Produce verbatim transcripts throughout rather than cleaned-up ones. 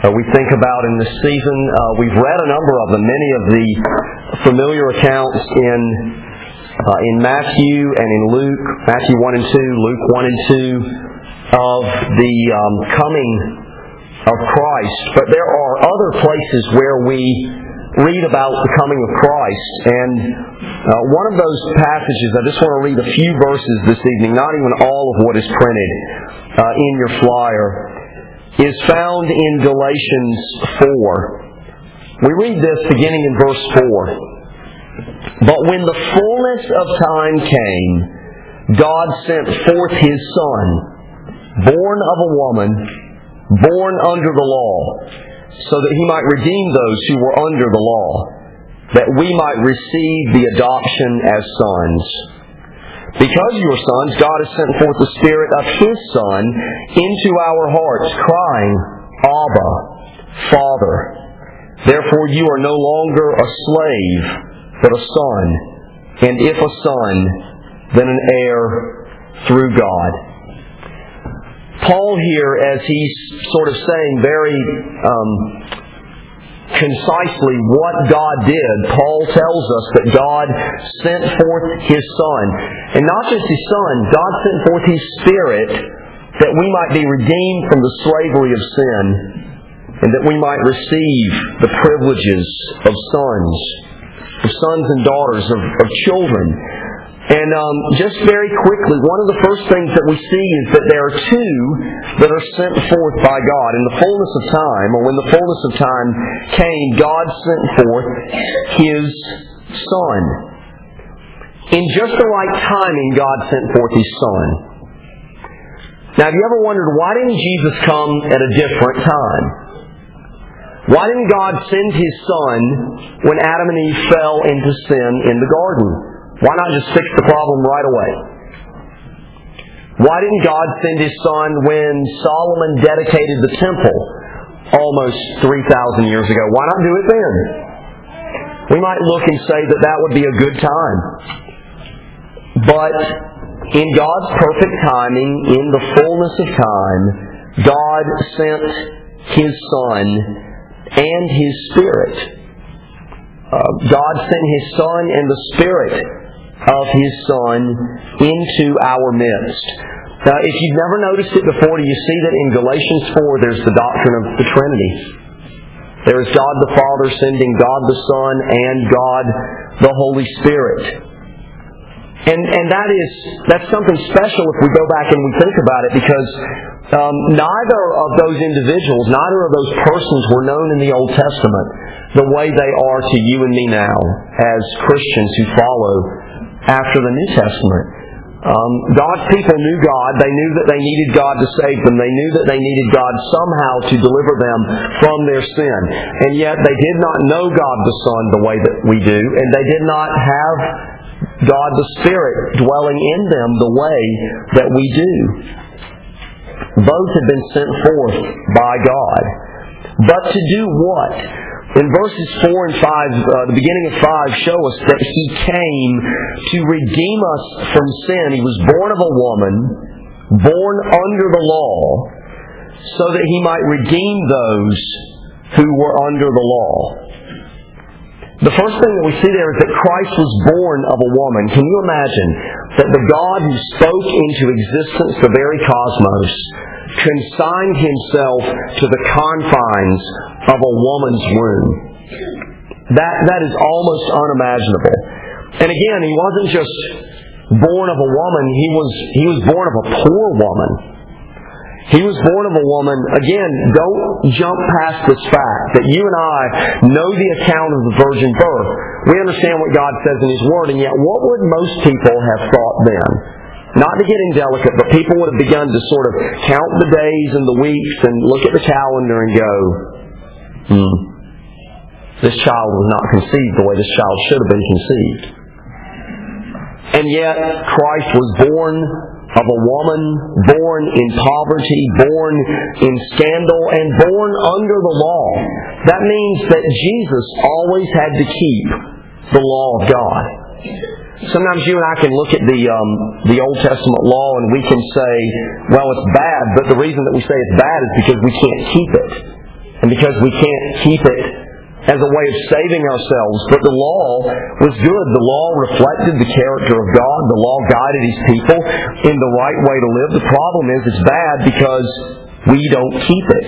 uh, we think about in this season. Uh, we've read a number of them, many of the familiar accounts in uh, in Matthew and in Luke, Matthew one and two, Luke one and two, of the um, coming of Christ. But there are other places where we read about the coming of Christ. And uh, one of those passages, I just want to read a few verses this evening, not even all of what is printed uh, in your flyer, is found in Galatians four. We read this beginning in verse four. But when the fullness of time came, God sent forth His Son, born of a woman, born under the law, so that He might redeem those who were under the law, that we might receive the adoption as sons. Because you are sons, God has sent forth the Spirit of His Son into our hearts, crying, Abba, Father. Therefore you are no longer a slave, but a son, and if a son, then an heir through God. Paul here, as he's sort of saying very um, concisely what God did, Paul tells us that God sent forth His Son. And not just His Son, God sent forth His Spirit that we might be redeemed from the slavery of sin and that we might receive the privileges of sons, of sons and daughters, of, of children. And um, just very quickly, one of the first things that we see is that there are two that are sent forth by God. In the fullness of time, or when the fullness of time came, God sent forth His Son. In just the right timing, God sent forth His Son. Now, have you ever wondered, why didn't Jesus come at a different time? Why didn't God send His Son when Adam and Eve fell into sin in the garden? Why not just fix the problem right away? Why didn't God send His Son when Solomon dedicated the temple almost three thousand years ago? Why not do it then? We might look and say that that would be a good time. But in God's perfect timing, in the fullness of time, God sent His Son and His Spirit. Uh, God sent His Son and the Spirit of His Son into our midst. Now, if you've never noticed it before, do you see that in Galatians four there's the doctrine of the Trinity? There is God the Father sending God the Son and God the Holy Spirit. And and that is that's something special if we go back and we think about it, because um, neither of those individuals, neither of those persons were known in the Old Testament the way they are to you and me now as Christians who follow after the New Testament. Um, God's people knew God. They knew that they needed God to save them. They knew that they needed God somehow to deliver them from their sin. And yet they did not know God the Son the way that we do. And they did not have God the Spirit dwelling in them the way that we do. Both had been sent forth by God. But to do what? In verses four and five, uh, the beginning of five, show us that He came to redeem us from sin. He was born of a woman, born under the law, so that He might redeem those who were under the law. The first thing that we see there is that Christ was born of a woman. Can you imagine that the God who spoke into existence the very cosmos consigned Himself to the confines of a woman's womb? That that is almost unimaginable. And again, He wasn't just born of a woman, He was He was born of a poor woman. He was born of a woman. Again, don't jump past this fact that you and I know the account of the virgin birth. We understand what God says in His Word, and yet what would most people have thought then? Not to get indelicate, but people would have begun to sort of count the days and the weeks and look at the calendar and go, hmm, this child was not conceived the way this child should have been conceived. And yet, Christ was born of a woman, born in poverty, born in scandal, and born under the law. That means that Jesus always had to keep the law of God. Sometimes you and I can look at the um, the Old Testament law and we can say, well, it's bad, but the reason that we say it's bad is because we can't keep it. and because we can't keep it as a way of saving ourselves. But the law was good. The law reflected the character of God. The law guided His people in the right way to live. The problem is it's bad because we don't keep it.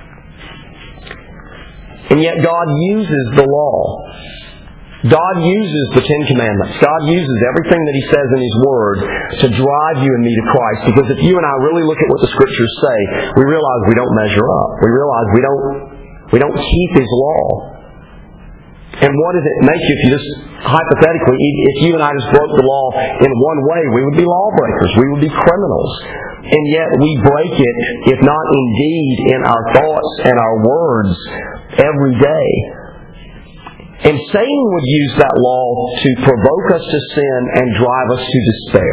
And yet God uses the law. God uses the Ten Commandments. God uses everything that He says in His Word to drive you and me to Christ. Because if you and I really look at what the Scriptures say, we realize we don't measure up. We realize we don't we don't keep His law. And what does it make you if you just, hypothetically, if you and I just broke the law in one way, we would be lawbreakers. We would be criminals. And yet we break it, if not in deed, in our thoughts and our words every day. And Satan would use that law to provoke us to sin and drive us to despair.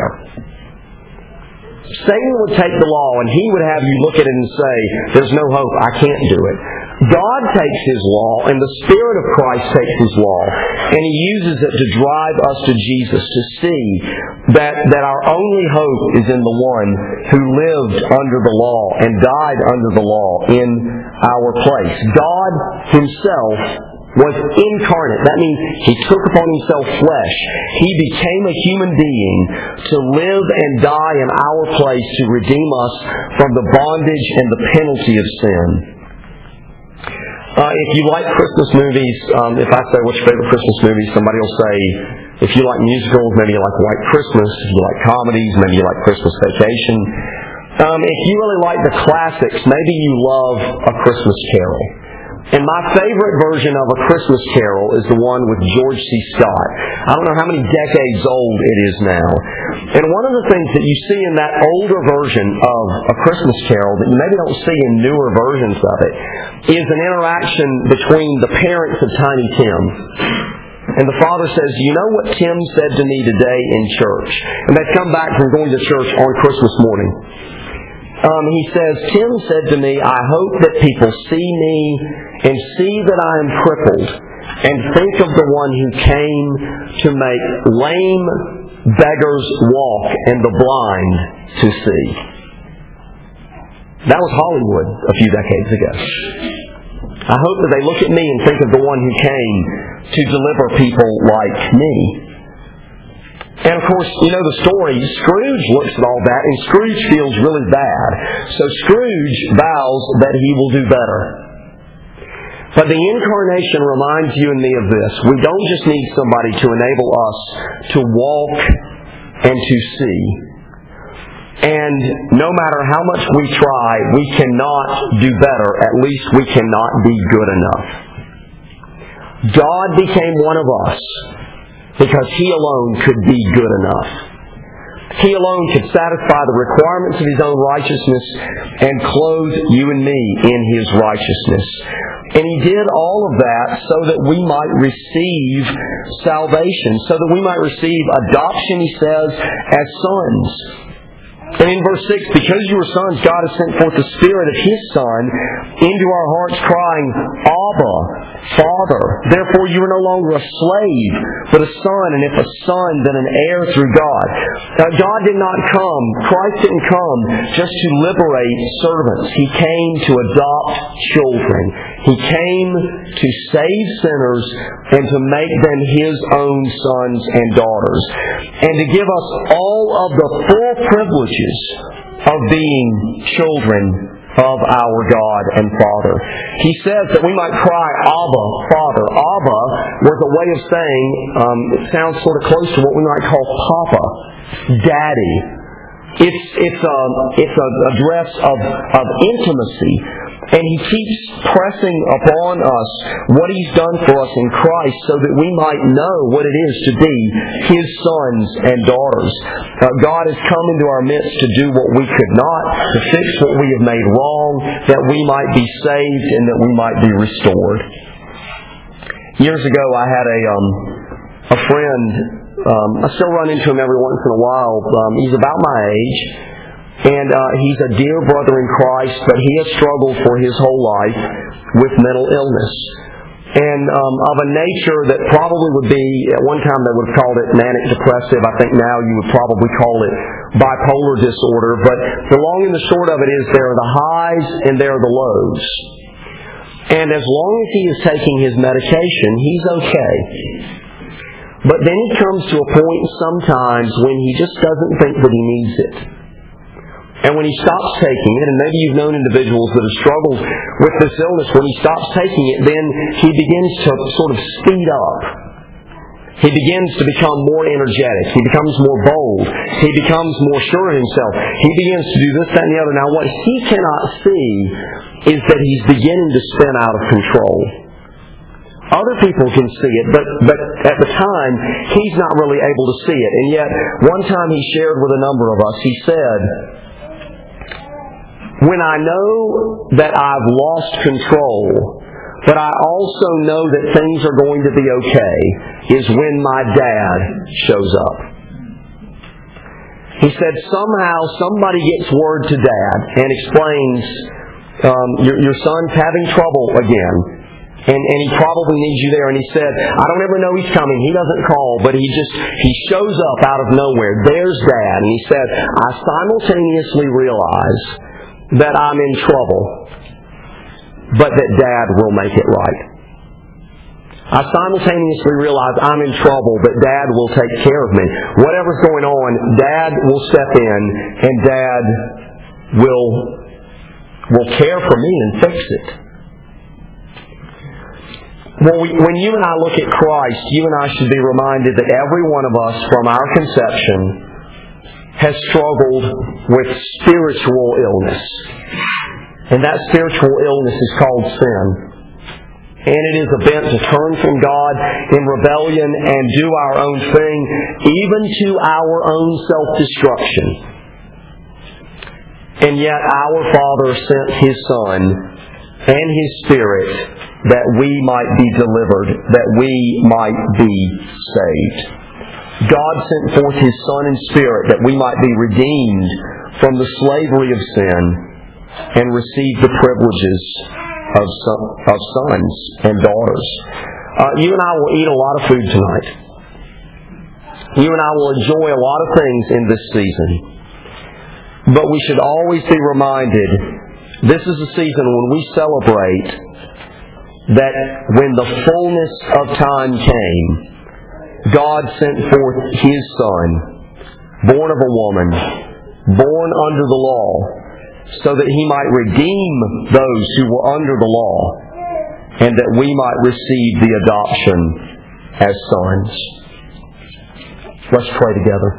Satan would take the law and he would have you look at it and say, there's no hope, I can't do it. God takes His law, and the Spirit of Christ takes His law, and He uses it to drive us to Jesus, to see that, that our only hope is in the one who lived under the law and died under the law in our place. God Himself was incarnate. That means He took upon Himself flesh. He became a human being to live and die in our place to redeem us from the bondage and the penalty of sin. Uh, if you like Christmas movies, um, if I say, what's your favorite Christmas movie, somebody will say, if you like musicals, maybe you like White Christmas. If you like comedies, maybe you like Christmas Vacation. Um, if you really like the classics, maybe you love A Christmas Carol. And my favorite version of A Christmas Carol is the one with George C. Scott. I don't know how many decades old it is now. And one of the things that you see in that older version of A Christmas Carol that you maybe don't see in newer versions of it is an interaction between the parents of Tiny Tim. And the father says, you know what Tim said to me today in church? And they've come back from going to church on Christmas morning. Um, he says, Tim said to me, I hope that people see me and see that I am crippled and think of the one who came to make lame beggars walk and the blind to see. That was Hollywood a few decades ago. I hope that they look at me and think of the one who came to deliver people like me. And of course, you know the story. Scrooge looks at all that, and Scrooge feels really bad. So Scrooge vows that he will do better. But the Incarnation reminds you and me of this. We don't just need somebody to enable us to walk and to see. And no matter how much we try, we cannot do better. At least we cannot be good enough. God became one of us because He alone could be good enough. He alone could satisfy the requirements of His own righteousness and clothe you and me in His righteousness. And He did all of that so that we might receive salvation, so that we might receive adoption, He says, as sons. And in verse six, because you are sons, God has sent forth the Spirit of His Son into our hearts, crying, Abba, Father. Therefore you are no longer a slave, but a son, and if a son, then an heir through God. Now, God did not come, Christ didn't come just to liberate servants. He came to adopt children. He came to save sinners and to make them His own sons and daughters. And to give us all of the full privileges of being children of our God and Father. He says that we might cry, Abba, Father. Abba was a way of saying, um, it sounds sort of close to what we might call Papa, Daddy. It's it's a it's a address of of intimacy. And He keeps pressing upon us what He's done for us in Christ so that we might know what it is to be His sons and daughters. Uh, God has come into our midst to do what we could not, to fix what we have made wrong, that we might be saved and that we might be restored. Years ago I had a um, a friend, um, I still run into him every once in a while. Um, he's about my age. And uh, he's a dear brother in Christ, but he has struggled for his whole life with mental illness. And um, of a nature that probably would be, at one time they would have called it manic depressive. I think now you would probably call it bipolar disorder. But the long and the short of it is there are the highs and there are the lows. And as long as he is taking his medication, he's okay. But then he comes to a point sometimes when he just doesn't think that he needs it. And when he stops taking it, and maybe you've known individuals that have struggled with this illness, when he stops taking it, then he begins to sort of speed up. He begins to become more energetic. He becomes more bold. He becomes more sure of himself. He begins to do this, that, and the other. Now, what he cannot see is that he's beginning to spin out of control. Other people can see it, but, but at the time, he's not really able to see it. And yet, one time he shared with a number of us, he said, "When I know that I've lost control, but I also know that things are going to be okay, is when my dad shows up." He said, somehow somebody gets word to Dad and explains, um, your, your son's having trouble again, and, and he probably needs you there. And he said, I don't ever know he's coming. He doesn't call, but he just, he shows up out of nowhere. There's Dad. And he said, I simultaneously realize that I'm in trouble, but that Dad will make it right. I simultaneously realize I'm in trouble, but Dad will take care of me. Whatever's going on, Dad will step in, and Dad will, will care for me and fix it. Well, we, when you and I look at Christ, you and I should be reminded that every one of us from our conception has struggled with spiritual illness. And that spiritual illness is called sin. And it is a bent to turn from God in rebellion and do our own thing, even to our own self-destruction. And yet our Father sent His Son and His Spirit that we might be delivered, that we might be saved. God sent forth His Son and Spirit that we might be redeemed from the slavery of sin and receive the privileges of, son, of sons and daughters. Uh, you and I will eat a lot of food tonight. You and I will enjoy a lot of things in this season. But we should always be reminded, this is a season when we celebrate that when the fullness of time came, God sent forth His Son, born of a woman, born under the law, so that He might redeem those who were under the law, and that we might receive the adoption as sons. Let's pray together.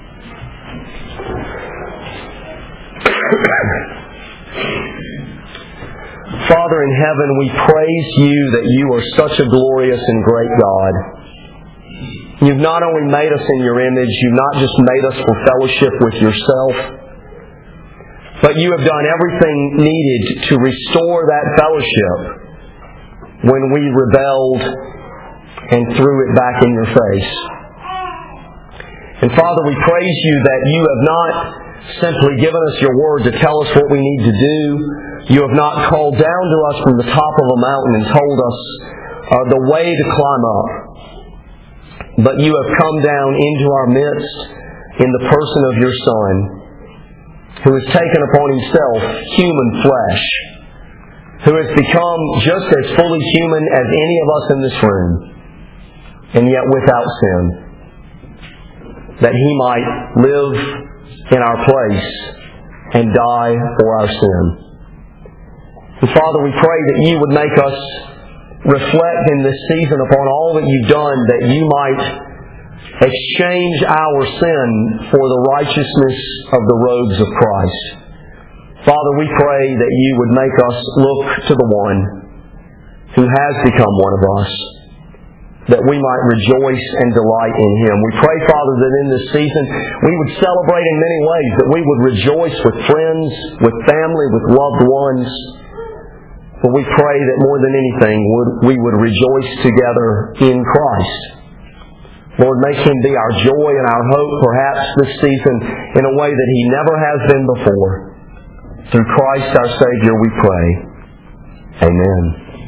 Father in heaven, we praise You that You are such a glorious and great God. You've not only made us in Your image, You've not just made us for fellowship with Yourself, but You have done everything needed to restore that fellowship when we rebelled and threw it back in Your face. And Father, we praise You that You have not simply given us Your Word to tell us what we need to do. You have not called down to us from the top of a mountain and told us uh, the way to climb up. But You have come down into our midst in the person of Your Son, who has taken upon Himself human flesh, who has become just as fully human as any of us in this room, and yet without sin, that He might live in our place and die for our sin. And Father, we pray that You would make us reflect in this season upon all that You've done, that You might exchange our sin for the righteousness of the robes of Christ. Father, we pray that You would make us look to the One who has become one of us, that we might rejoice and delight in Him. We pray, Father, that in this season we would celebrate in many ways, that we would rejoice with friends, with family, with loved ones. But we pray that more than anything we would rejoice together in Christ. Lord, make Him be our joy and our hope, perhaps this season, in a way that He never has been before. Through Christ our Savior we pray. Amen.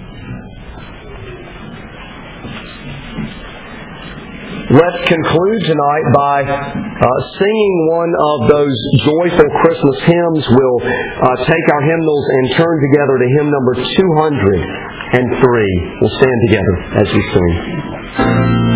Let's conclude tonight by uh, singing one of those joyful Christmas hymns. We'll uh, take our hymnals and turn together to hymn number two hundred. and three. We'll stand together as we sing.